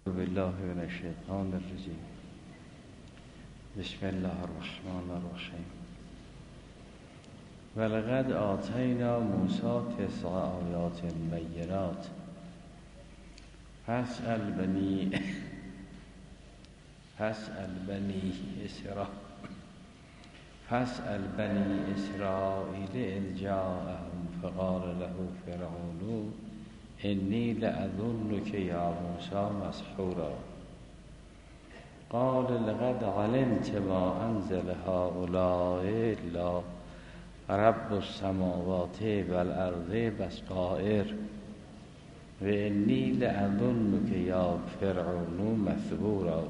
بالله من الشیطان الرجیم. بسم الله الرحمن الرحیم. ولقد آتینا موسی 9 آیات بینات فاسأل بنی اسرائیل اذ جاءهم فقال له فرعون انی لأظنک یا موسی مسحورا قال لقد علمت ما انزل هؤلاء الا رب السماوات والارض بصائر و انی لأظنک یا فرعون مثبورا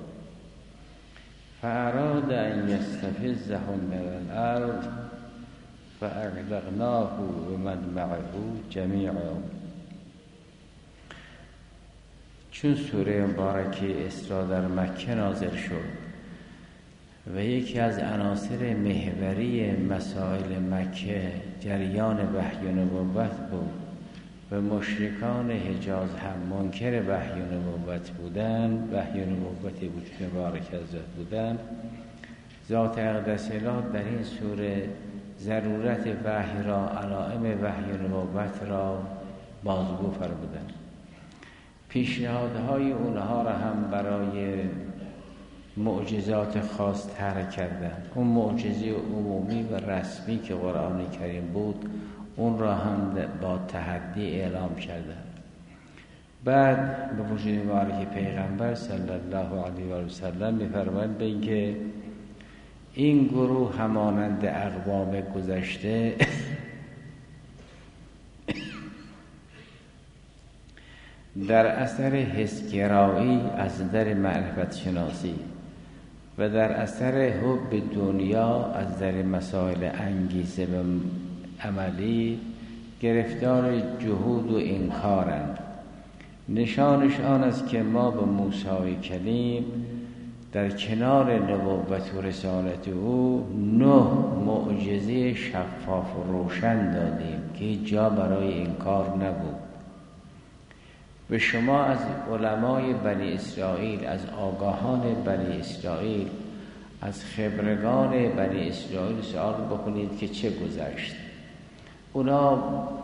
فأراد ان یستفزهم من الارض فأغرقناه ومن معه جمیعا. چون سوره مبارکه اسراء در مکه نازل شد و یکی از عناصر محوری مسائل مکه جریان وحی و نبوت بود و مشرکان حجاز هم منکر وحی و نبوت بودند، وحی و نبوتی بود که مبارک حضرت بودند، ذات اقدس اله در این سوره ضرورت وحی را، علائم وحی و نبوت را بازگو فرمودند. پیشنهادهای اونها را هم برای معجزات خاص طرح کردند. اون معجزه عمومی و رسمی که قرآن کریم بود اون را هم با تحدی اعلام کردند. بعد به وجود مبارک پیغمبر صلی الله علیه و سلم می‌فرمایند به اینکه این گروه همانند اقوام گذشته در اثر حسگرایی از نظر معرفت شناسی و در اثر حب دنیا از نظر مسائل انگیزه و عملی گرفتار جهود و انکارند. نشانش آن است که ما به موسی کلیم در کنار نبوت و رسالت او 9 معجزه شفاف و روشن دادیم که هیچ جا برای انکار نبود. و شما از علمای بنی اسرائیل، از آگاهان بنی اسرائیل، از خبرگان بنی اسرائیل سوال بکنید که چه گذشت. اونا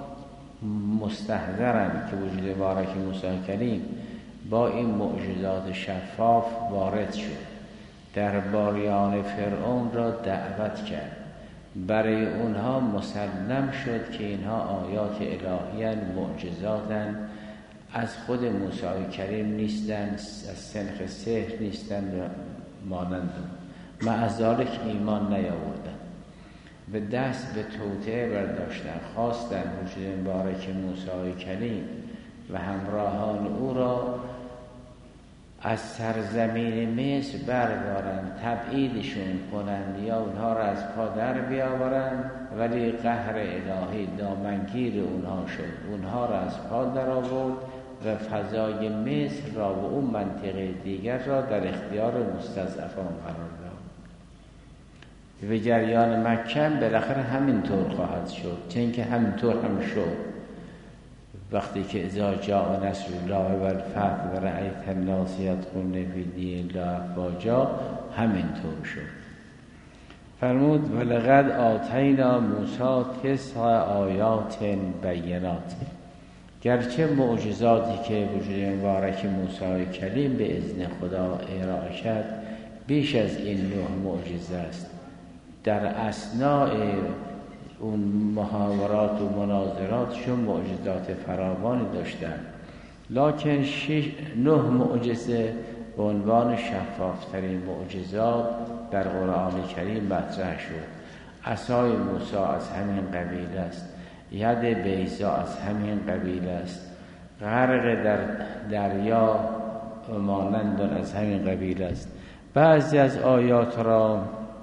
مستحضرن که وجود مبارک موسی کلیم با این معجزات شفاف وارد شد، درباریان فرعون را دعوت کرد. برای اونها مسلم شد که اینها آیات الهی معجزاتن، از خود موسی کریم نیستن، از سنخ سحر نیستن و مانند مع ذلک ایمان نیاوردن و دست به توطئه برداشتن، خواستن وجود مبارک موسی کریم و همراهان او را از سرزمین مصر بردارند، تبعیدشون کنند یا اونها را از پا در بیاورند، ولی قهر الهی دامنگیر اونها شد، اونها را از پا در آورد و فضای مصر را و اون منطقه دیگر را در اختیار مستضعفان قرار داد. و جریان مکه بالاخره همینطور خواهد شد، چون که همینطور هم شد. وقتی که اذا جاء نصر الله و الفتح و رأیت الناس یدخلون فی دین الله افواجا، همینطور شد. فرمود ولقد آتینا موسی 9 آیات بینات. گرچه معجزاتی که وجود مبارک موسی کلیم به اذن خدا ارائه کرد بیش از این 9 معجزه است، در اثناء اون محاورات و مناظراتشون معجزات فراوانی داشتن، لکن 9 معجزه به عنوان شفافترین معجزات در قرآن کریم مطرح شد. عصای موسی از همین قبیل است، ید بیضا از همین قبیل است، غرق در دریا مانند از همین قبیل است. بعضی از آیات را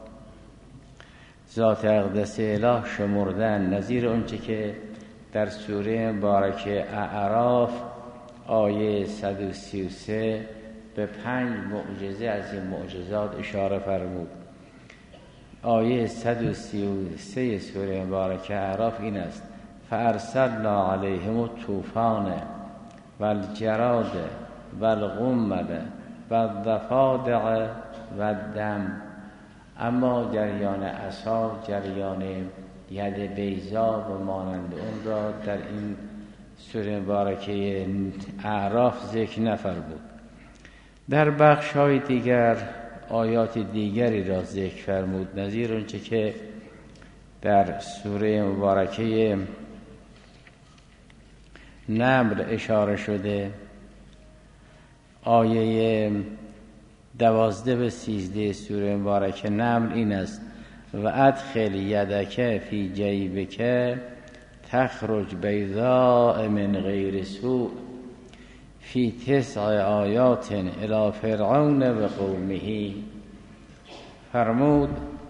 ذات اقدس اله شمردن، نظیر اونچه که در سوره مبارکه اعراف آیه 133 به 5 معجزه از این معجزات اشاره فرمود. آیه 133 سوره مبارکه اعراف این است: فارسلنا علیهم الطوفان و الجراد و القمل و الضفادع و الدم. اما جریان عصا، جریان ید بیضا و مانند اون را در این سوره مبارکه اعراف ذکر نفرمود. در بخش‌های دیگر آیات دیگری را ذکر فرمود، نظیر اونچه که در سوره مبارکه نمل اشاره شده. آیه 12 به 13 سوره مبارکه نمل این است: و ادخل یدک فی جیبک تخرج بیضاء من غیر سوء فی 9 آیات الی فرعون و قومه. فرمود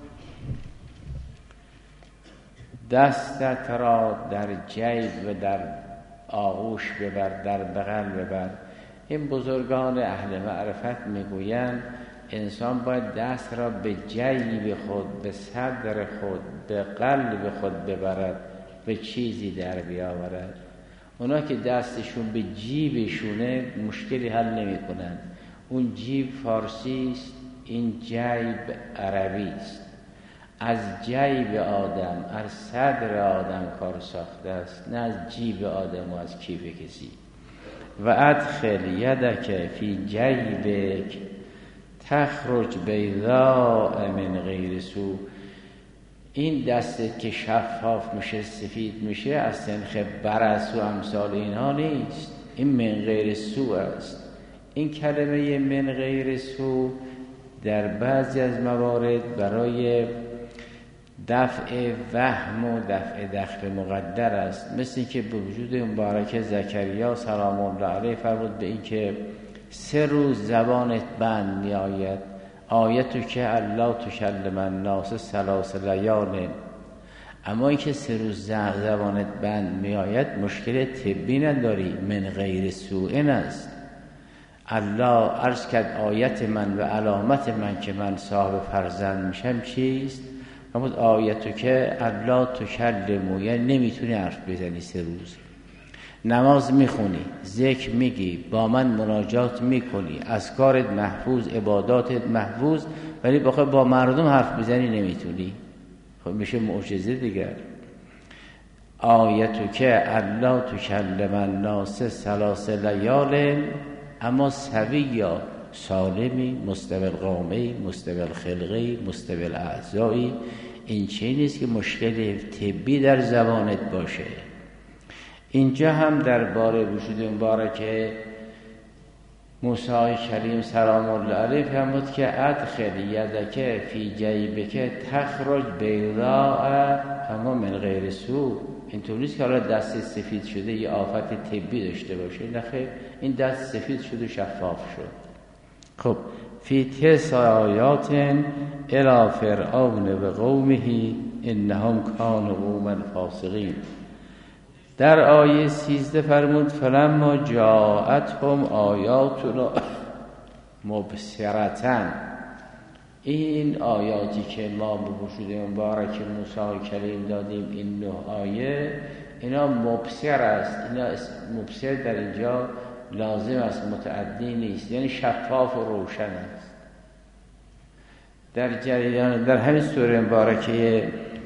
دستت را در جیب و در آغوش ببر، در بغل ببر. این بزرگان اهل معرفت میگویند انسان باید دست را به جیب خود، به صدر خود، به قلب خود ببرد، به چیزی در بیاورد. اونا که دستشون به جیبشونه مشکلی حل نمی کنن. اون جیب فارسی است، این جیب عربی است. از جیب آدم، از صدر آدم کار ساخته است، نه از جیب آدم و از کیف کسی. و ادخل یدک فی جیبک تخرج بیضاء من غیر سوء. این دستت که شفاف میشه، سفید میشه، از سنخ برص و امثال اینها نیست. این من غیر سوء است. این کلمه من غیر سوء در بعضی از موارد برای دفع وهم و دفع دخل مقدر است، مثل که به وجود مبارک زکریا سلام الله علیه فرمود به این که 3 روز زبانت بند می آید. آیتو که الله تکلم الناس 3 لیال. اما این که 3 روز زبانت بند می آید مشکل طبی نداری، من غیر سوء است. الله عرض کرد آیت من و علامت من که من صاحب فرزند میشم چیست؟ همون آیتو که الله تکلمو، یعنی نمیتونی حرف بزنی 3 روز. نماز میخونی، ذکر میگی، با من مناجات میکنی، اذکارت محفوظ، عباداتت محفوظ، ولی بخوای با مردم حرف بزنی نمیتونی. خب میشه معجزه دیگر. آیتو که الله تکلم الناس 3 لیال. اما سویا، سالمی، مستوی القامه، مستوی الخلقه، مستوی الاعضایی. این چیزی نیست که مشکل طبی در زبانت باشه. اینجا هم درباره وجود مبارک موسی کریم سلام الله علیه فرمود که ادخل یدک فی جیبک تخرج بیضاء اما من غیر سوء. اینطور نیست که حالا دست سفید شده یه آفت طبی داشته باشه، نه خیر، این دست سفید شده شفاف شد. خب فی 9 آیات الی فرعون و قومه انهم کانوا قوما فاسقین. در آیه 13 فرمود فلما جاءتهم آیاتنا مبصرة. این آیاتی که ما به وجود مبارک موسی کلیم دادیم، این 9 آیه، اینا مبصر است. اینا مبصر در اینجا لازم است، متعدی نیست، یعنی شفاف و روشن است. در جریان در همین سوره مبارکه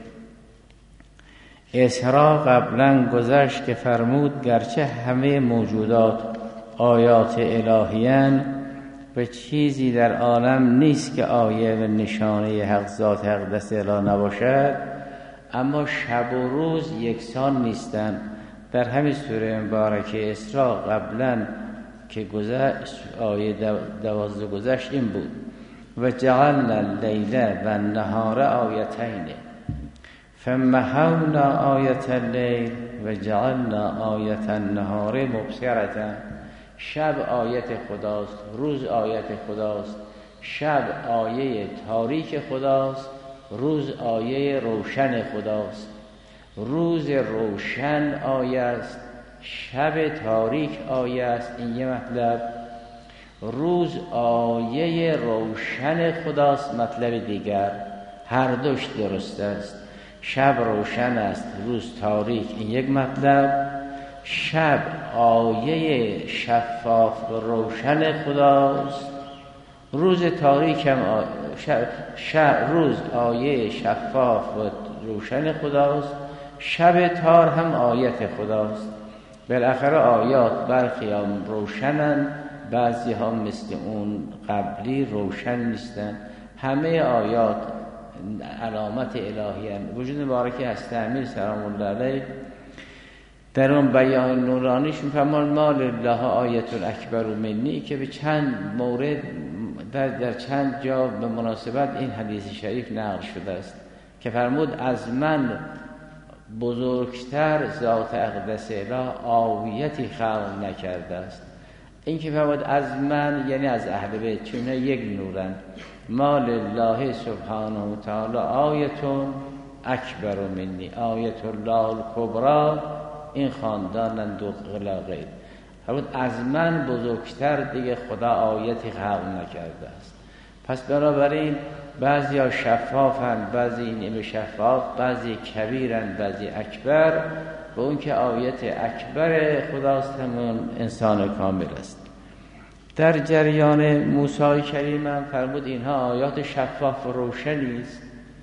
اسراء قبلا گذشت که فرمود گرچه همه موجودات آیات الهیان و چیزی در عالم نیست که آیه و نشانه حق ذات حق دست اله نباشد، اما شب و روز یکسان نیستند. در همین سوره مبارکه اسراء قبلا که گذشت آیه 12 گذشت این بود: و جعلنا اللیل و النهار آیتین فمحونا آیت اللیل و جعلنا آیت النهار مبصرة. شب آیت خداست، روز آیت خداست. شب آیه تاریک خداست، روز آیه روشن خداست. روز روشن آیه است، شب تاریک آیه است. این یه مطلب. روز آیه روشن خداست مطلب دیگر. هر دوش درست است. شب روشن است، روز تاریک، این یک مطلب. شب آیه شفاف و روشن خداست، روز تاریک هم روز آیه شفاف و روشن خداست، شب تار هم آیت خداست. بالاخره آیات برخی هم روشنن، بعضی ها مثل اون قبلی روشن نیستن. همه آیات علامت الهی هم. وجود مبارکی هست امیر سلام الله علیه در اون بیان نورانیش میفرمان ما لله آیت اکبر منی، که به چند مورد در چند جا به مناسبت این حدیث شریف نقل شده است که فرمود از من بزرگتر ذات اقدس اله آویتی خلق نکرده است. این که فرمود از من یعنی از اهل بیت، چون یک نورن. ما لله سبحانه و تعالی آیتون اکبر منی، آیت الله الکبری، این خاندانند و غیر. فرمود از من بزرگتر دیگه خدا آیتی خلق نکرده است. پس بنابراین بعضی ها شفافن، بعضی نیمه شفاف، بعضی کبیرن، بعضی اکبر. و اون که آیت اکبر خداست همون انسان کامل است. در جریان موسی کریم هم فرمود اینها آیات شفاف و روشنی است،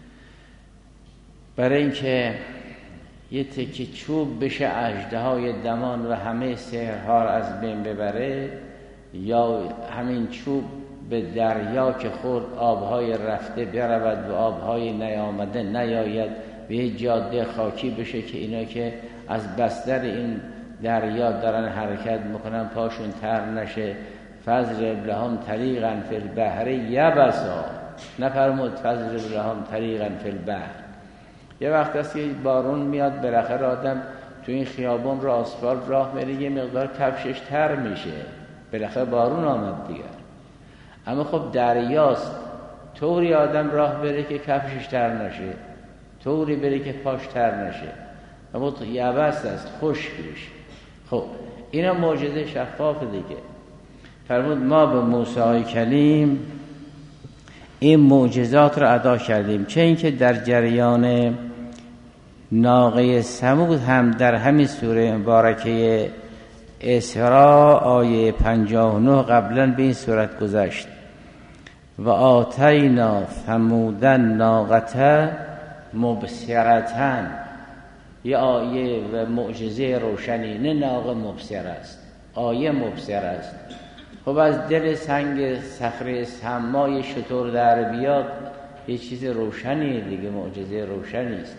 برای اینکه یه تکی چوب بشه اژدهای دمان و همه سحرها را از بین ببره، یا همین چوب به دریا که خورد آبهای رفته برود و آبهای نیامده نیاید، به یه جاده خاکی بشه که اینا که از بستر این دریا دارن حرکت میکنن پاشون تر نشه. فضرب لهم طریقا فی البحر یبسا، نفرمود فضرب لهم طریقا فی البحر. یه وقت است که بارون میاد، بالاخره آدم تو این خیابون رو آسفالت راه میره یه مقدار کفشش تر میشه، بالاخره بارون آمد دیگر. اما خب دریاست، طوری آدم راه بره که کفشش تر نشه، طوری بره که پاش تر نشه، اما یبس است، خشک بشه. خب اینا معجزه شفاف دیگه. فرمود ما به موسی کلیم این معجزات رو ادا کردیم. چه اینکه در جریان ناقه ثمود هم در همین سوره مبارکه اسراء آیه 59 قبلا به این صورت گذشت. و آتینا ثمودن ناقه مبصرتن، یه آیه و معجزه روشنی، نه ناقه مبصر است، آیه مبصر است. خب از دل سنگ صخره سمای شطور در بیاد یه چیز روشنی دیگه، معجزه روشنی است.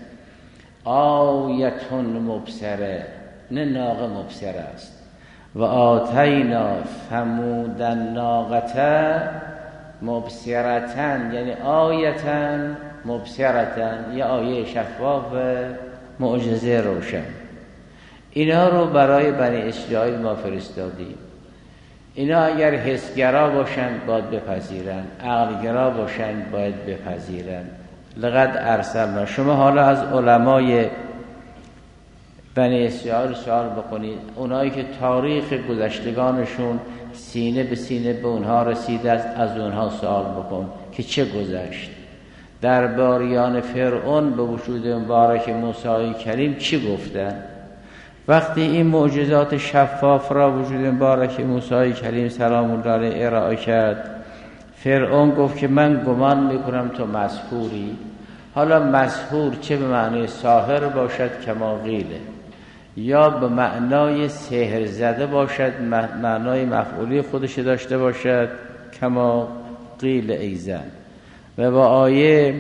آیتون مبصره، نه ناقه مبصر است. و آتینا ثمود ناقه مبصرتن، یعنی آیتن مبصرتن، یه آیه شفاف معجزه روشن. اینا رو برای بنی اسرائیل ما فرستادیم. اینا اگر حسگرا باشند باید بپذیرن، عقلگرا باشند باید بپذیرن. لقد ارسلنا. شما حالا از علمای بنی اسرائیل سوال بکنید، اونایی که تاریخ گذشتگانشون سینه به سینه به اونها رسیده است، از اونها سوال بکن که چه گذشت. درباریان فرعون به وجود مبارک موسی کریم چی گفتن؟ وقتی این معجزات شفاف را وجود مبارک موسی کریم سلام الله علیه ارائه کرد، فرعون گفت که من گمان میکنم تو مسحوری. حالا مسحور چه به معنی ساحر باشد کما قیله، یا به معنای سحر زده باشد، معنای مفعولی خودش داشته باشد کما قیل ایزن. و با آیه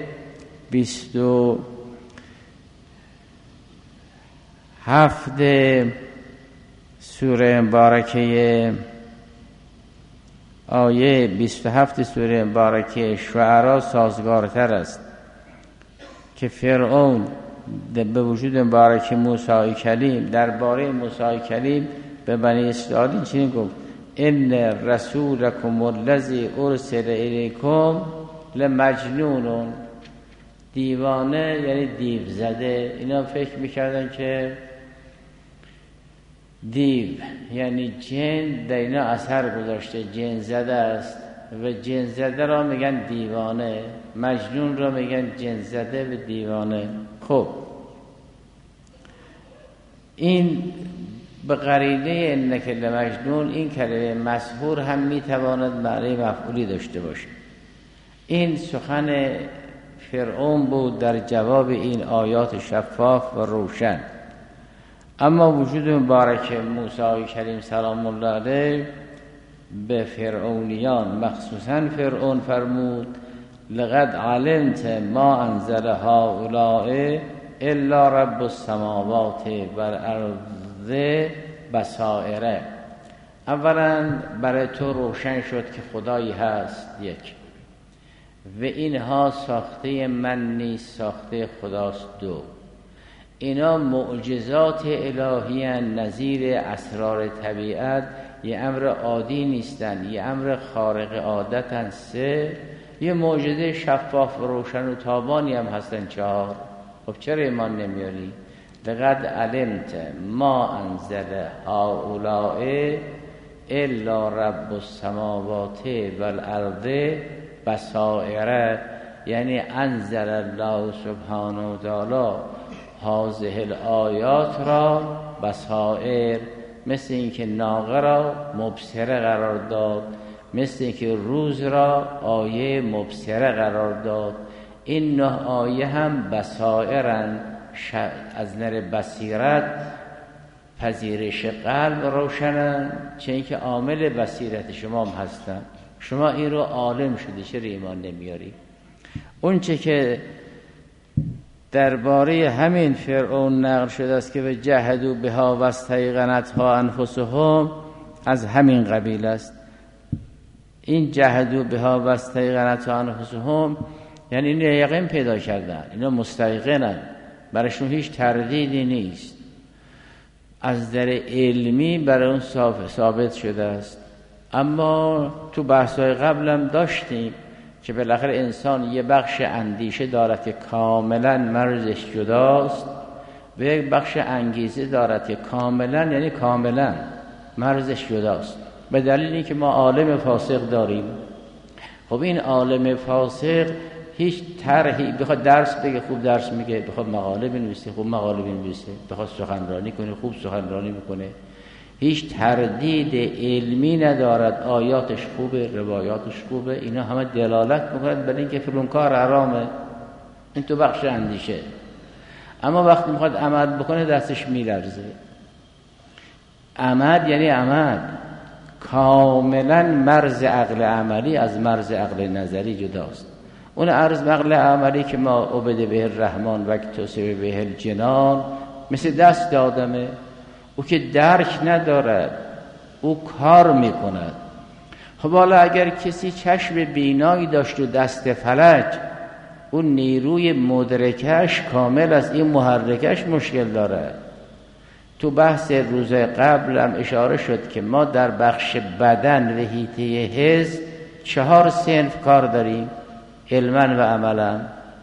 27 سوره مبارکه، آیه 27 سوره مبارکه شعراء سازگارتر است که فرعون به وجود مبارک موسی کلیم، درباره موسی کلیم به بنی اسرائیل چنین گفت: ان رسولکم الذی ارسل الیکم لمجنون. دیوانه یعنی دیو زده. اینا فکر میکردن که دیو یعنی جن در اینا اثر گذاشته، جن زده است و جن زده را میگن دیوانه، مجنون را میگن جن زده و دیوانه. خب این به قرینه انک لمجنون این کلمه مسحور هم میتواند معنی مفعولی داشته باشه. این سخن فرعون بود در جواب این آیات شفاف و روشن. اما وجود مبارک موسی کریم سلام الله علیه به فرعونیان مخصوصا فرعون فرمود لقد علمت ما انزل هؤلاء الا رب السماوات والارض بصائر. اولا برای تو روشن شد که خدایی هست یک و اینها ساخته من نیست، ساخته خداست. دو، اینا معجزات الهی هستند، نظیر اسرار طبیعت، یه امر عادی نیستن، یه امر خارق عادت هستند. سه، یه معجزه شفاف و روشن و تابانی هم هستن. چهار، خب چرا ایمان نمیاری؟ لقد علمت ما انزل هؤلاء الا رب السماوات والارض بصائر، یعنی انزل الله سبحانه و تعالی هذه الآیات را بصائر، مثل اینکه ناقه را مبصره قرار داد، مثل اینکه روز را آیه مبصره قرار داد. این نه آیه هم بصائرن، از نظر بصیرت پذیرش قلب روشنن، چه اینکه عامل بصیرت شما هم هستن. شما این رو عالم شدی، چرا ایمان نمیاری؟ اون چه که درباره همین فرعون نقل شده است که به جهدوا بها و استیقنتها انفسهم، از همین قبیل است. این جهدوا بها و استیقنتها انفسهم یعنی اینا یقین پیدا کردن، اینا مستیقنن، برایشون هیچ تردیدی نیست، از در علمی برای اون ثابت شده است. اما تو بحث‌های قبلم داشتیم که بالاخره انسان یه بخش اندیشه دارد که کاملا مرزش جداست و یک بخش انگیزه دارد که کاملا، یعنی کاملا مرزش جداست، به دلیل اینکه ما عالم فاسق داریم. خب این عالم فاسق هیچ طرحی بخواد درس بگه خوب درس میگه، بخواد مقاله بنویسه خوب مقاله بنویسه، بخواد سخنرانی کنه خوب سخنرانی میکنه، هیچ تردید علمی ندارد، آیاتش خوبه، روایاتش خوبه، اینا همه دلالت میکنند بر اینکه فلان کار حرامه. این تو بخش اندیشه. اما وقتی میخواد عمل بکنه دستش میلرزه. عمل یعنی عمل کاملا مرز عقل عملی از مرز عقل نظری جداست. اون عقل عملی که ما عبد به الرحمن و اکتسب به الجنان، مثل دست آدمه، او که درک ندارد، او کار میکند. خب حالا اگر کسی چشم بینایی داشت و دست فلج، اون نیروی مدرکش کامل از این محرکش مشکل دارد. تو بحث روز قبل هم اشاره شد که ما در بخش بدن و حیطه حس 4 صنف کار داریم، علما و عملا.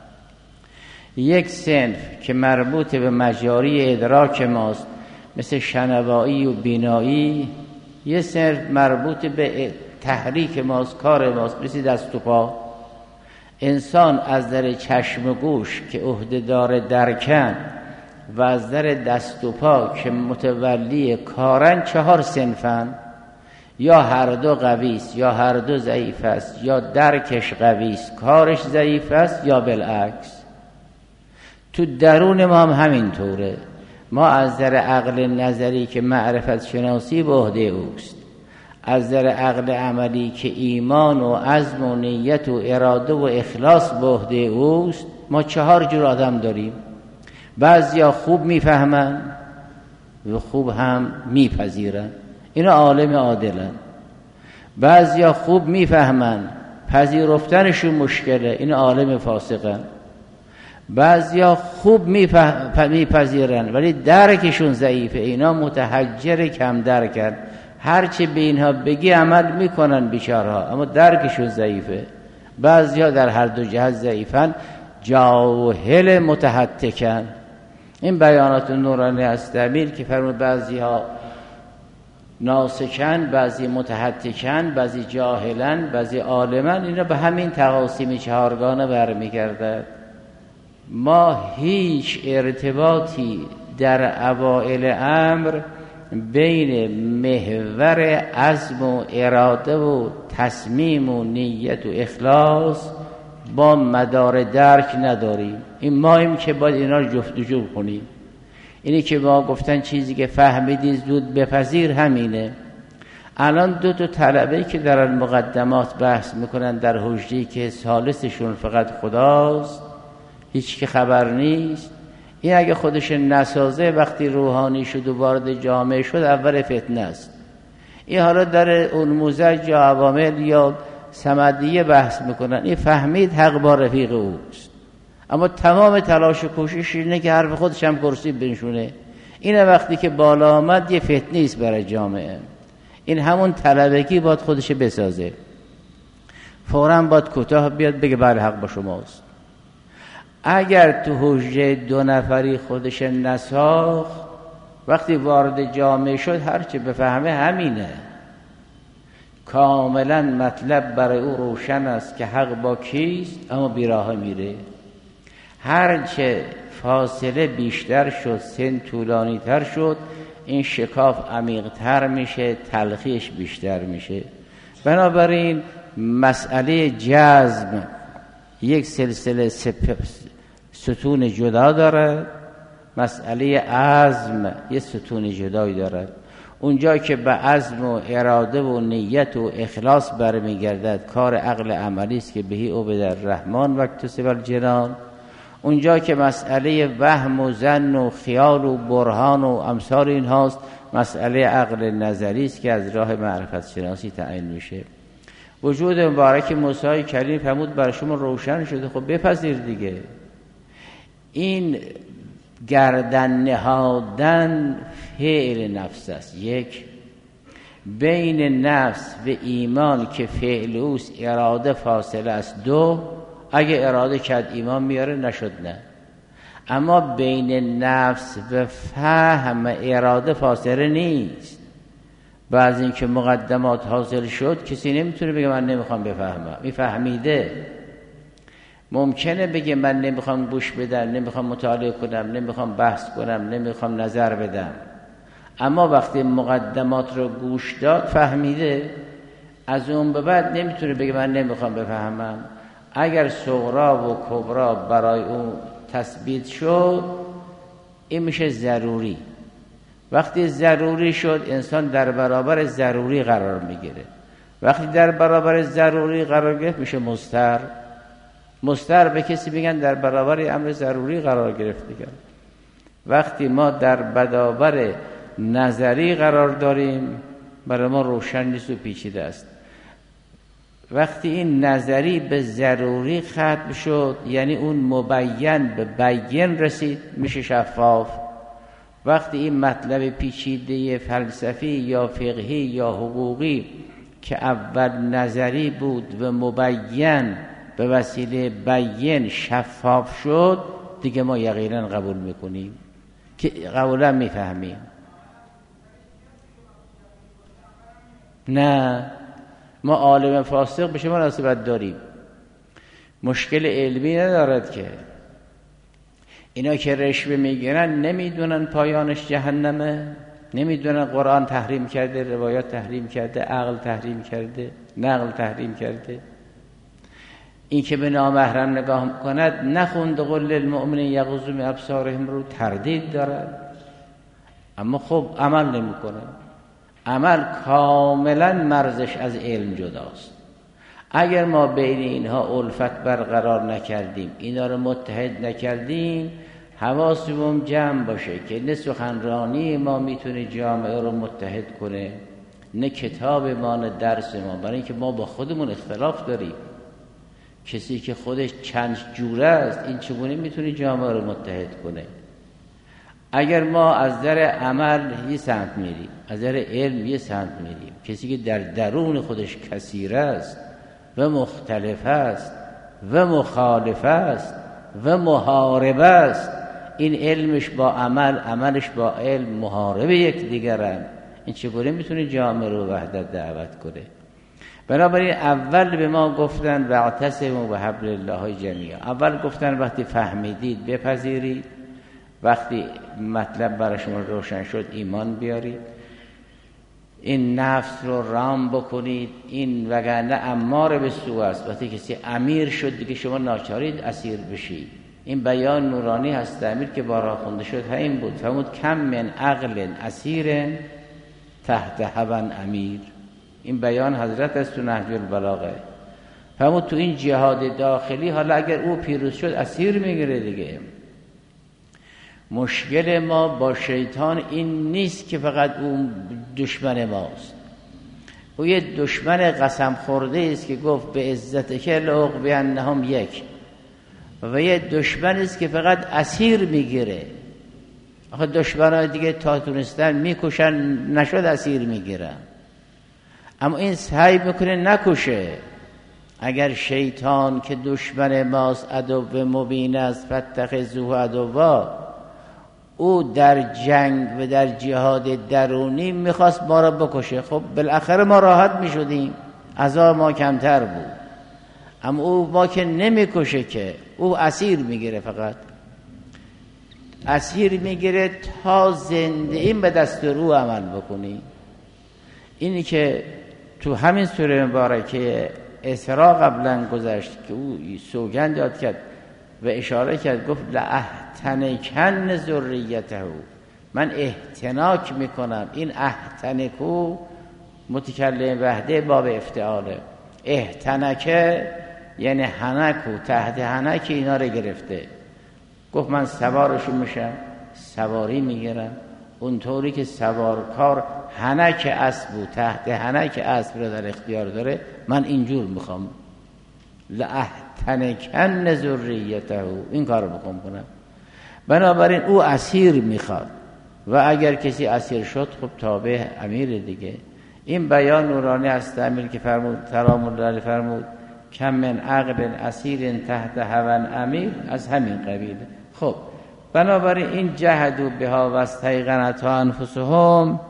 یک صنف که مربوط به مجاری ادراک ماست، مثل شنوایی و بینایی. یه صنف مربوط به تحریک ماست، کار ماست، مثل دست و پا. انسان از در چشم و گوش که عهده داره درکن و از در دست و پا که متولی کارن 4 صنفن. یا هر دو قوی است یا هر دو ضعیف است، یا درکش قوی است کارش ضعیف است، یا بالعکس. تو درون ما هم همین طوره. ما از در عقل نظری که معرفت شناسی به عهده اوست، از در عقل عملی که ایمان و عزم و نیت و اراده و اخلاص به عهده اوست، ما 4 جور آدم داریم. بعضیا خوب میفهمن و خوب هم میپذیرن، اینا عالم عادلن. بعضیا خوب میفهمن، پذیرفتنشون مشکله، اینا عالم فاسقن. بعضیا خوب میپذیرن ولی درکشون ضعیفه، اینا متحجر کم درکن. هرچی به اینها بگی عمل میکنن بیچارها، اما درکشون ضعیفه. بعضیا در هر دو جهت ضعیفن، جاهل متحتکن. این بیانات نورانی است دبیر که فرمود بعضیها ناسکن، بعضی متحتکن، بعضی جاهلن، بعضی عالمن. اینا به همین تقاسیم 4گانه برمیگردد. ما هیچ ارتباطی در اوائل امر بین محور عزم و اراده و تصمیم و نیت و اخلاص با مدار درک نداریم. این ماییم که باید اینا رو جفت و جور کنیم. اینی که ما گفتن چیزی که فهمیدی زود بپذیر همینه. الان دو طلبه که در المقدمات بحث میکنن در حجری که ثالثشون فقط خداست، هیچ که خبر نیست، این اگه خودش نسازه وقتی روحانی شد و وارد جامعه شد اول فتنه است. این حالا در انموزج یا عوامل یا صمدیه بحث میکنن. این فهمید حق با رفیق اوست، اما تمام تلاش و کوشش اینه که حرف خودش هم کرسی بنشونه. اینه وقتی که بالا آمد یه فتنه است برای جامعه. این همون طلبگی باید خودش بسازه، فوراً باید کوتاه بیاد بگه بله حق با شماست. اگر تو حجره دو نفری خودش نساخت، وقتی وارد جامعه شد هرچه بفهمه همینه، کاملا مطلب برای او روشن است که حق با کیست، اما بیراه میره. هرچه فاصله بیشتر شد، سن طولانی تر شد، این شکاف عمیق‌تر میشه، تلخیش بیشتر میشه. بنابراین مسئله جزم یک سلسله ستون جدا داره، مسئله عزم یک ستون جدایی داره. اونجا که به عزم و اراده و نیت و اخلاص برمیگردد کار عقل عملی است که بهی عبد الرحمن و اکتسب الجنان. اونجا که مسئله وهم و ظن و خیال و برهان و امثال این هاست، مسئله عقل نظری است که از راه معرفت شناسی تعیین میشه. وجود مبارک موسی کریم فرمود برای شما روشن شده، خب بپذیر دیگه. این گردن نهادن فعل نفس است. یک، بین نفس و ایمان که فعل اوست اراده فاصله است. دو، اگه اراده کرد ایمان میاره، نشد نه. اما بین نفس و فهم اراده فاصله نیست. بعضی این که مقدمات حاصل شد کسی نمیتونه بگه من نمیخوام بفهمم. میفهمیده ممکنه بگه من نمیخوام گوش بدم، نمیخوام مطالعه کنم، نمیخوام بحث کنم، نمیخوام نظر بدم. اما وقتی مقدمات رو گوش داد فهمیده، از اون به بعد نمیتونه بگه من نمیخوام بفهمم. اگر صغرا و کبرا برای اون تثبیت شد، این میشه ضروری. وقتی ضروری شد انسان در برابر ضروری قرار میگیره. وقتی در برابر ضروری قرار گرفت میشه مضطر. مضطر به کسی میگن در برابر امر ضروری قرار گرفته. وقتی ما در برابر نظری قرار داریم برای ما روشن نیست و پیچیده است. وقتی این نظری به ضروری ختم شد، یعنی اون مبین به بیان رسید، میشه شفاف. وقتی این مطلب پیچیده فلسفی یا فقهی یا حقوقی که اول نظری بود و مبین به وسیله بیان شفاف شد، دیگه ما یقینا قبول میکنیم که قبولا میفهمیم. نه، ما عالم فاسق به شما مناسبت داریم، مشکل علمی ندارد که. اینا که رشوه میگیرن نمیدونن پایانش جهنمه، نمیدونن قرآن تحریم کرده، روایات تحریم کرده، عقل تحریم کرده، نقل تحریم کرده. این که به نامحرم نگاه کند، نخوند قل للمؤمنین یغضوا من ابصارهم رو تردید دارد، اما خب عمل نمیکنه. عمل کاملا مرزش از علم جداست. اگر ما بین اینها الفت برقرار نکردیم، اینا رو متحد نکردیم، حواسمون جمع باشه که نه سخنرانی ما میتونه جامعه رو متحد کنه، نه کتاب ما، نه درس ما، برای اینکه ما با خودمون اختلاف داریم. کسی که خودش چند جوره است، این چگونه میتونه جامعه رو متحد کنه؟ اگر ما از در عمل یه سمت میریم، از در علم یه سمت میریم، کسی که در درون خودش کثیر است و مختلف است و مخالف است و محارب است، این علمش با عمل، عملش با علم محارب یکدیگرند، این چگونه میتونه جامعه رو وحدت دعوت کنه؟ بنابراین اول به ما گفتن واعتصموا بحبل الله جمیعا. اول گفتن وقتی فهمیدید بپذیرید، وقتی مطلب برای شما روشن شد ایمان بیارید. این نفس رو رام بکنید، این وگرنه امار به سو است. وقتی کسی امیر شد دیگه شما ناچارید اسیر بشید. این بیان نورانی هست امیر که بارها خونده شد همین بود. فرمود کم من عقل اسیر تحت هوی امیر. این بیان حضرت است تو نهج البلاغه. فرمود تو این جهاد داخلی حالا اگر او پیروز شد اسیر میگیره دیگه. مشکل ما با شیطان این نیست که فقط اون دشمن ماست. او یه دشمن قسم خورده است که گفت به عزتک لأغوینهم یک، و یه دشمن است که فقط اسیر میگیره. آخه دشمنای دیگه تا تونستن میکشن، نشد اسیر میگیرن. اما این سعی میکنه نکشه. اگر شیطان که دشمن ماست عدو مبین است فاتخذوه عدوا، او در جنگ و در جهاد درونی میخواست ما را بکشه، خب بالاخره ما راحت میشدیم، عذاب ما کمتر بود. اما او ما که نمیکشه، که او اسیر میگیره، فقط اسیر میگیره تا زنده این به دستور او عمل بکنی. اینی که تو همین سوره مبارکه اسراء قبلا گذشت که او سوگند یاد کرد و اشاره کرد، گفت لأحتنکن ذریته، من احتناک میکنم. این احتنکو متکلم وحده باب افتعاله. احتنکه یعنی حنکو، تحت حنک اینا رو گرفته. گفت من سوارشون میشم، سواری میگیرم اونطوری که سوارکار حنک اسب و تحت حنک اسب رو در اختیار داره، من اینجور میخوام. لأحتنکن ذریته، این کار رو بخوام کنم. بنابراین او اسیر میخواد و اگر کسی اسیر شد خب تابع امیر دیگه. این بیان نورانی است امیر که فرمود سلام الله علیه، فرمود کم من عقل اسیر تحت هوی امیر، از همین قبیله. خب بنابراین این جهدوا بها و استیقنتها انفسهم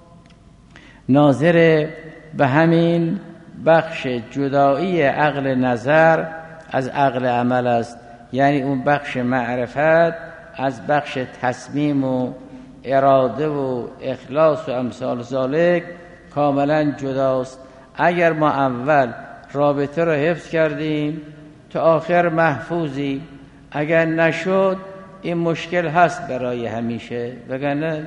ناظر به همین بخش جدایی عقل نظر از عقل عمل است. یعنی اون بخش معرفت از بخش تصمیم و اراده و اخلاص و امثال ذالک کاملا جداست. اگر ما اول رابطه رو حفظ کردیم تا آخر محفوظی، اگر نشد این مشکل هست برای همیشه. وگرنه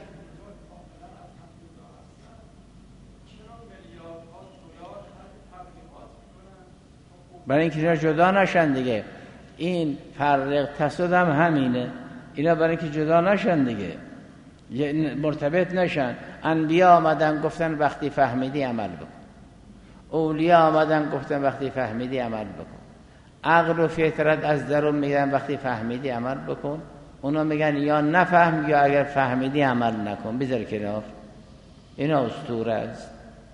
برای اینکه جدا نشن دیگه. این فرق تصد هم همینه. اینا برای اینکه جدا نشن دیگه، مرتبط نشن. انبیا آمدن گفتن وقتی فهمیدی عمل بکن، اولیا آمدن گفتن وقتی فهمیدی عمل بکن. عقل و فطرت از درون میگن وقتی فهمیدی عمل بکن، اونا میگن یا نفهم یا اگر فهمیدی عمل نکن، بذار کنار. اینا اسطوره است.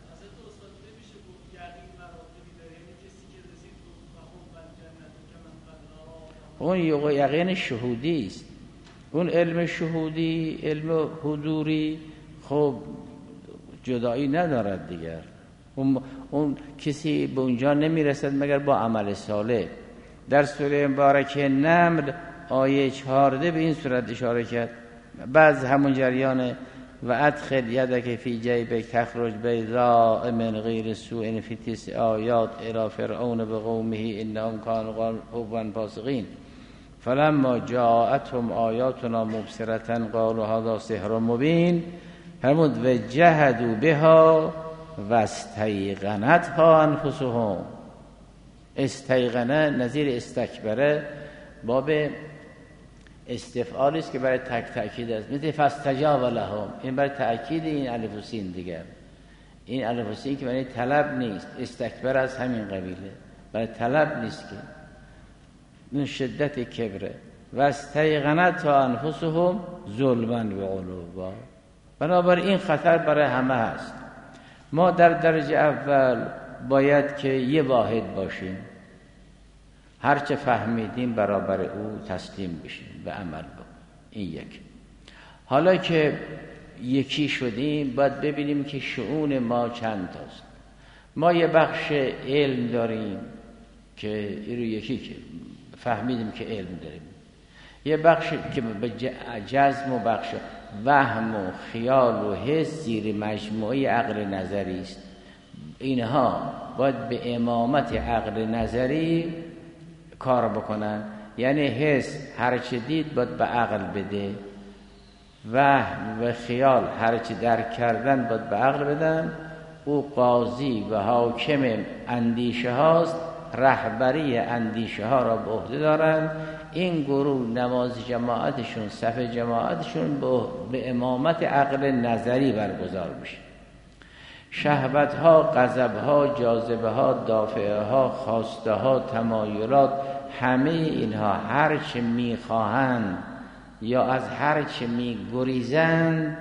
اون یقین شهودی است. اون علم شهودی، علم حضوری، خب جدایی ندارد دیگر. اون کسی به اونجا نمیرسد مگر با عمل صالح. در سوره مبارکه نمل آیه 14 به این صورت اشاره کرد. بعد همون جریان و ادخل یدک فی جیبک تخرج بیضاء من غیر سوء فی 9 آیات الی فرعون بقومه انهم كانوا قوما فاسقین فلما جاءتهم آیاتنا مبصرة قالوا هذا سحر مبین. فرمود و جهدوا بها و استیقنتها انفسهم. استیقنه نظیر استکبره باب استفعالی است که برای تأکید است. مثل فاستجاب لهم، این برای تأکید این الف و سین دیگر. این الف و سین که برای طلب نیست، استکبر از همین قبیله، برای طلب نیست که من شدت کبره. و استیقنتها انفسهم ظلما و علوا. بنابراین این خطر برای همه هست. ما در درجه اول باید که یه واحد باشیم، هرچه فهمیدیم برابر او تسلیم بشیم و عمل بکنیم. این یک. حالا که یکی شدیم باید ببینیم که شؤون ما چند تاست. ما یه بخش علم داریم که این رو یکی که فهمیدیم که علم داریم، یه بخش که به جزم و بخش وهم و خیال و حس زیر مجموعه عقل نظری است. اینها باید به امامت عقل نظری کار بکنن، یعنی حس هرچه دید باید به عقل بده، وهم و خیال هرچه درک کردن باید به عقل بدن. او قاضی و حاکم اندیشه هاست، رهبری اندیشه ها را به عهده دارند. این گروه نماز جماعتشون، صف جماعتشون به امامت عقل نظری برگزار میشه. شهوت ها، غضب ها، جاذبه ها، دافعه ها، خواسته ها، تمایلات، همه اینها هر چه میخواهند یا از هر چه میگریزند،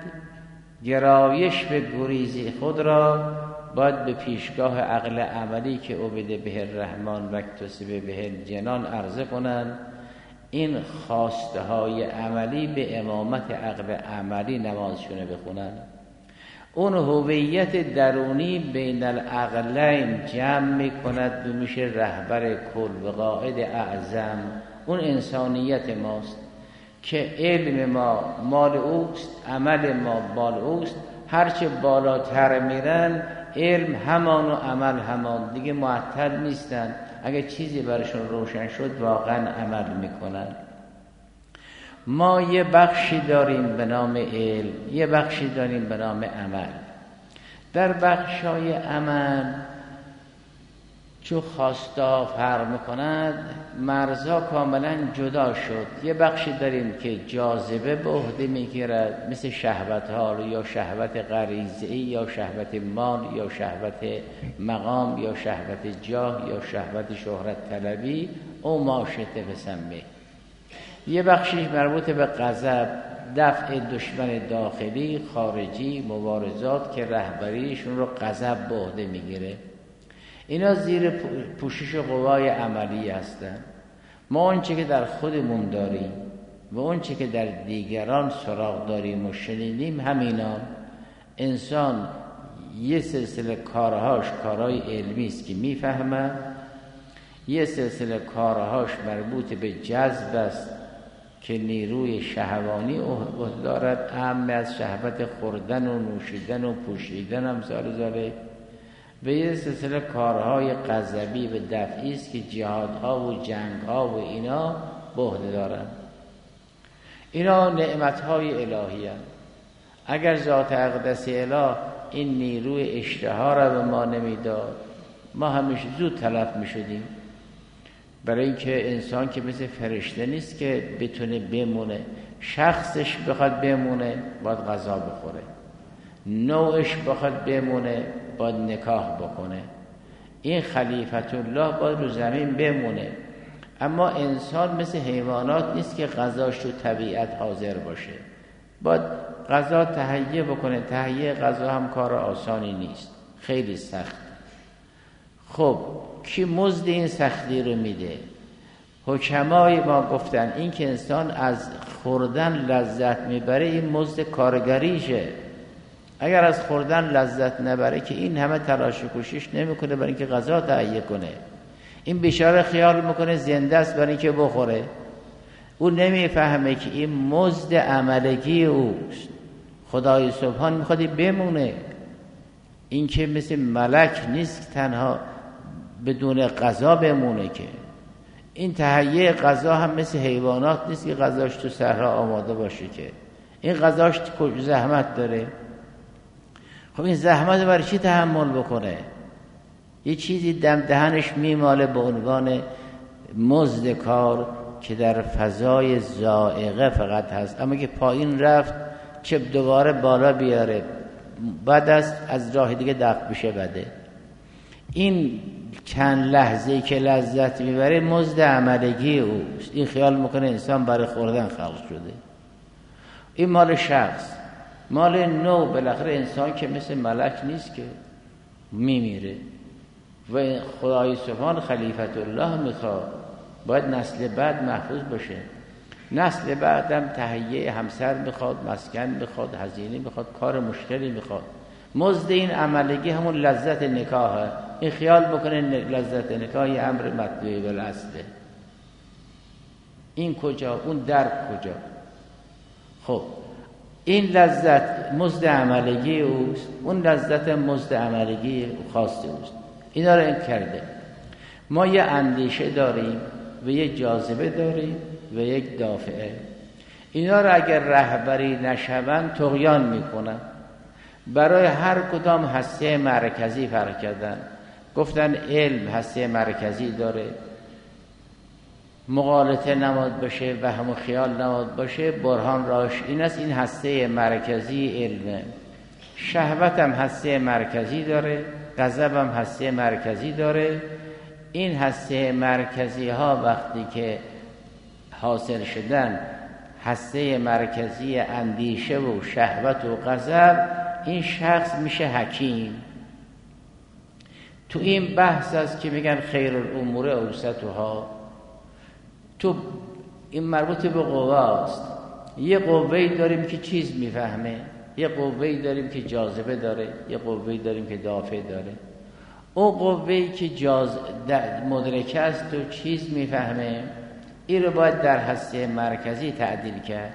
گرایش به گریزی خود را باید به پیشگاه عقل عملی که عبد به الرحمن و اکتسب به الجنان عرضه کنند. این خواسته های عملی به امامت عقل عملی نمازشونه بخونند. اون هویت درونی بین العقلین جمع میکند و میشه رهبر کل و قائد اعظم. اون انسانیت ماست که علم ما مال اوست، عمل ما مال اوست. هرچه بالاتر میرن علم همان و عمل همان، دیگه معطل نیستن. اگه چیزی برشون روشن شد واقعا عمل میکنن. ما یه بخشی داریم به نام علم، یه بخشی داریم به نام عمل. در بخشای عمل چون خواستا فرق میکند، مرزها کاملا جدا شد. یه بخشی داریم که جاذبه به عهده میگیرد، مثل شهوت ها، یا شهوت غریزه‌ای، یا شهوت مال، یا شهوت مقام، یا شهوت جاه، یا شهوت شهرت طلبی، او ماشته بسمه. یه بخشی مربوط به غضب، دفع دشمن داخلی خارجی، مبارزات که رهبریشون رو غضب به عهده میگیره. اینا زیر پوشش قوای عملی هستن. ما اونچه که در خودمون داریم و اونچه که در دیگران سراغ داریم و شنیدیم همینا. انسان یه سلسله کارهاش کارهای علمی است که میفهمه، یه سلسله کارهاش مربوط به جذب است که نیروی شهوانی عهده دارد، اهم از شهوت خوردن و نوشیدن و پوشیدن امثال ذلک. و یه سلسله کارهای غضبی و دفعی است که جهادها و جنگها و اینا به عهده دارند. اینا نعمتهای الهی هستند. اگر ذات اقدس اله این نیروی اشتها را به ما نمیداد، ما همیشه زود تلف میشدیم. برای اینکه انسان که مثل فرشته نیست که بتونه بمونه. شخصش بخواد بمونه باید غذا بخوره، نوعش بخواد بمونه باید نکاح بکنه. این خلیفت الله باید رو زمین بمونه. اما انسان مثل حیوانات نیست که غذاش تو طبیعت حاضر باشه، باید غذا تهیه بکنه. تهیه غذا هم کار آسانی نیست، خیلی سخت. خب کی مزد این سختی رو میده؟ حکمای ما گفتن این که انسان از خوردن لذت میبره، این مزد کارگریشه. اگر از خوردن لذت نبره که این همه تلاش و کوشش نمیکنه برای اینکه غذا تهیه کنه. این بیچاره خیال میکنه زنده است برای اینکه بخوره. او نمیفهمه که این مزد عملگی اوست. خدای سبحان میخواد بمونه. این که مثل ملک نیست تنها بدون غذا بمونه، که این تهیه غذا هم مثل حیوانات نیست که غذاش تو صحرا آماده باشه، که این غذاش زحمت داره. خب این زحمت برای چی تحمل بکنه؟ یه چیزی دهنش میماله به عنوان مزد کار که در فضای ذائقه فقط هست، اما که پایین رفت چه دوباره بالا بیاره، بعد از راه دیگه دفع بشه بده. این چند لحظه‌ای که لذت میبره مزد عملگی اوست. این خیال میکنه انسان برای خوردن خلق شده. این مال شخص، مال نوع. بالاخره انسان که مثل ملک نیست که میمیره. و خدای سبحان خلیفت الله میخواد باید نسل بعد محفوظ باشه. نسل بعدم تهیه همسر میخواد، مسکن میخواد، هزینه میخواد، کار مشکلی میخواد. مزد این عملگی همون لذت نکاحه. این خیال بکنه لذت نکاح یه امر مطلوبی بالاصله. این کجا؟ اون درک کجا؟ خب این لذت مزد عملگی اوست، اون لذت مزد عملگی خاص اوست. اینا رو این کرده. ما یه اندیشه داریم و یه جاذبه داریم و یک دافعه. اینا رو اگر رهبری نشوند طغیان میکنن. برای هر کدام هسته مرکزی فرق کردن. گفتن علم هسته مرکزی داره، مغالطه نماد باشه، وهم و خیال نماد باشه، برهان راش این است، این هسته مرکزی علمه. شهوت هم هسته مرکزی داره، غضب هم هسته مرکزی داره. این هسته مرکزی ها وقتی که حاصل شدن، هسته مرکزی اندیشه و شهوت و غضب، این شخص میشه حکیم. تو این بحث است که میگن خیر الامور اوسطها. تو این مربوط به قوه است. یه قوه‌ای داریم که چیز میفهمه، یه قوه‌ای داریم که جاذبه داره، یه قوه‌ای داریم که دافع داره. اون قوه‌ای که مدرکه است و چیز میفهمه، این رو باید در هسته مرکزی تعدیل کرد.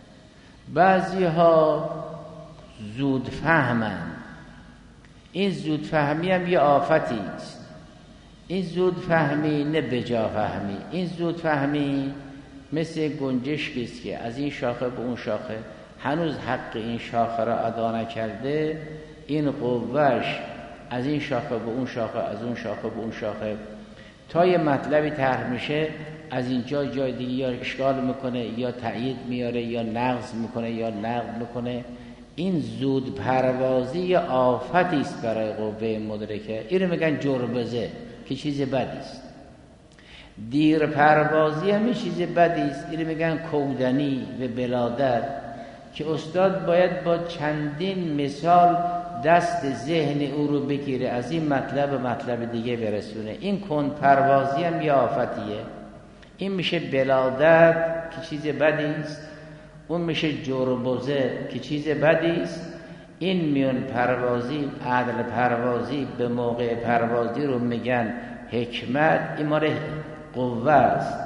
بعضی ها زود فهمن. این زود فهمی هم یه آفتی است. این زود فهمی نه بجا فهمی. این زود فهمی مثل گنجشکی است که از این شاخه به اون شاخه هنوز حق این شاخه را ادا نکرده، این قوهش از این شاخه به اون شاخه، از اون شاخه به اون شاخه، تا یه مطلبی طرح میشه، از اینجا جای دیگه یا اشکال میکنه یا تأیید میاره یا نقض میکنه یا نقد میکنه. این زود پروازی یا آفتی است برای قوه مدرکه. این رو میگن جربزه که چیز بدی است. دیر پروازی هم چیز بدی است. این رو میگن کودنی و بلادر که استاد باید با چندین مثال دست ذهن او رو بگیره، از این مطلب به مطلب دیگه برسونه. این کند پروازی هم یه آفتیه. این میشه بلادت که چیز بدی است، اون میشه جربوزه که چیز بدی است. این میون پروازی، عدل پروازی، به موقع پروازی رو میگن حکمت. این مال قوه است.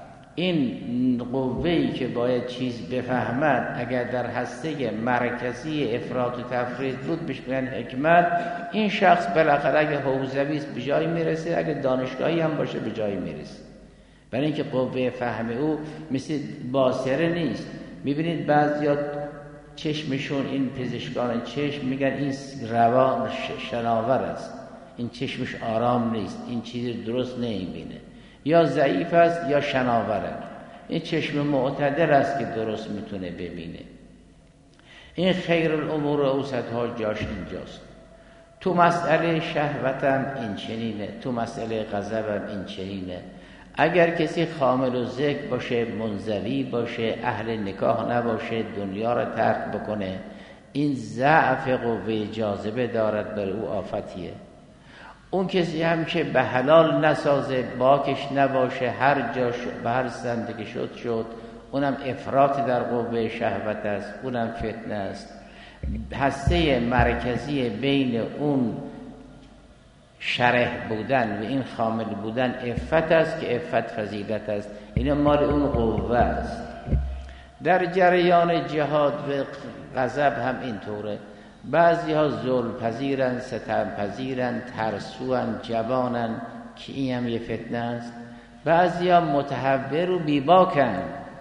این قوه‌ای که باید چیز بفهمد اگر در هسته مرکزی افراط و تفرید بود بهش میگن حکمت. این شخص بالاخره اگه حوزوی است به جایی میرسه، اگه دانشگاهی هم باشه به جایی میرسه. برای اینکه قوه فهم او مثل باصره نیست. میبینید بعضیا چشمشون، این پزشکان چشم میگن این روان شناور است، این چشمش آرام نیست، این چیزی درست نمیبینه، یا ضعیف است یا شناوره. این چشم معتدل است که درست میتونه ببینه. این خیر الامور اوسطها جاش اینجاست. تو مسئله شهوتم این چنینه، تو مسئله غضبم این چنینه. اگر کسی خامل و ذکر باشه، منزوی باشه، اهل نکاح نباشه، دنیا را ترک بکنه، این ضعف قوه جاذبه دارد، بر او آفتیه. اون کسی هم که به حلال نسازه، باکش نباشه، هر جا به هر سمت که شد، اونم افراط در قوه شهوت است، اونم فتنه است. هسته مرکزی بین اون شرح بودن و این خامل بودن افت است که افت فضیلت است. این مال اون قوه است. در جریان جهاد و غضب هم اینطوره. بعضی ها ظلم پذیرن، ستم پذیرن، ترسوان، جوانن که این هم یه فتنه است. بعضی ها متحور و بیباکن.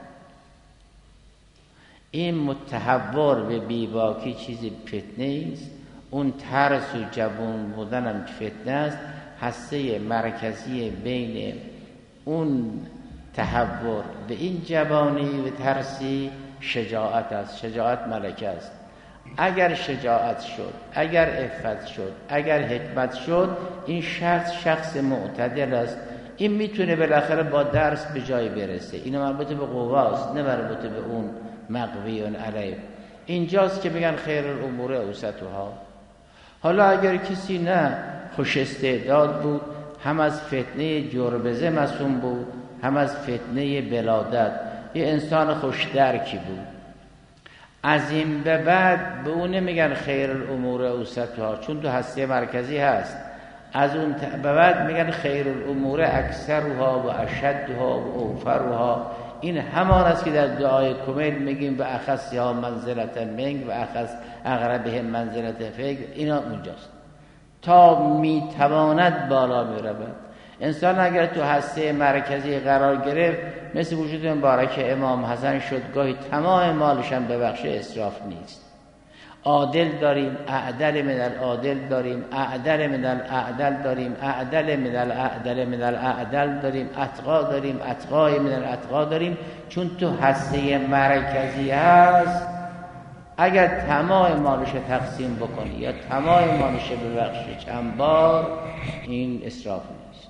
این متحور و بیباکی چیزی فتنه است. اون ترس و جوان بودن هم فتنه است. هسته مرکزی بین اون تحور به این جوانی و ترسی شجاعت است. شجاعت ملکه است. اگر شجاعت شد، اگر عفت شد، اگر حکمت شد، این شخص معتدل است. این میتونه بالاخره با درس به جای برسه. این مربوط به قوه است، نه مربوط به اون مقویون علیه. اینجاست که میگن خیر الامور اوسطها. حالا اگر کسی نه خوش استعداد بود، هم از فتنه جربزه معصوم بود، هم از فتنه بلادت، یه انسان خوش درکی بود، از این به بعد به اون نمیگن خیر الامور اوسطها، چون تو هسته مرکزی هست. از اون به بعد میگن خیر الامور اکثرها و اشدها و اوفرها. این همان است که در دعای کمیل میگیم و اخصها منزلت منگ و اخص اقربهم منزلت فکر، اینا اونجاست تا میتواند بالا برود. انسان اگر تو هسته مرکزی قرار گرفت مثل وجود مبارک امام حسن شد، گاهی تمام مالش هم ببخشه اسراف نیست. عادل داریم، اعدل من العادل داریم، اعدل من الاعدل داریم، اعدل من الاعدل من الاعدل داریم، اتقا داریم، اتقای من الاتقا داریم. چون تو هسته مرکزی هست اگر تمام مالش تقسیم بکنی یا تمام مالش ببخشی چند بار، این اسراف نیست.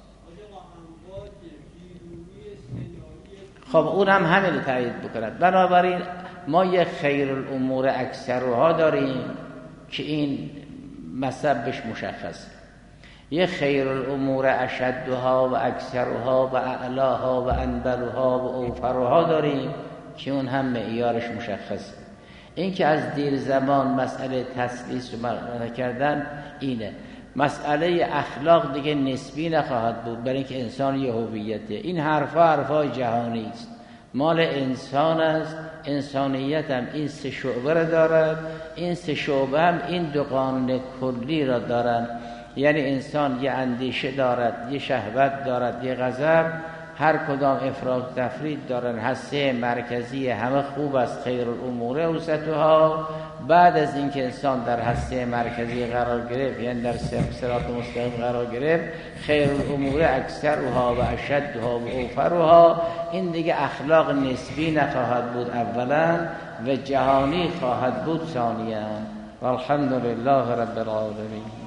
خب اونم همین رو تایید بکند. بنابراین ما یک خیر الامور اکثرها داریم که این مصبش مشخص، یک خیر الامور اشدها و اکثرها و اعلاها و انبلها و اوفرها داریم که اون هم معیارش مشخصه. این که از دیر زمان مسئله تسلیس رو مطرح کردن اینه. مسئله اخلاق دیگه نسبی نخواهد بود، برای اینکه انسان یه هویته. این حرفای جهانی است، مال انسان است. انسانیت هم این سه شعبه را دارد، این سه شعبه هم این دو قانون کلی را دارند. یعنی انسان یه اندیشه دارد، یه شهوت دارد، یه غضب، هر کدام افراط تفرید دارن. هسته مرکزی همه خوب است، خیر الامور اوسطها. بعد از اینکه انسان در هسته مرکزی قرار گرفت، یعنی در صراط مستقیم قرار گرفت، خیر الامور اکثرها و اشدها و اوفرها، این دیگه اخلاق نسبی نخواهد بود اولا و جهانی خواهد بود ثانیا. والحمد لله رب العالمین.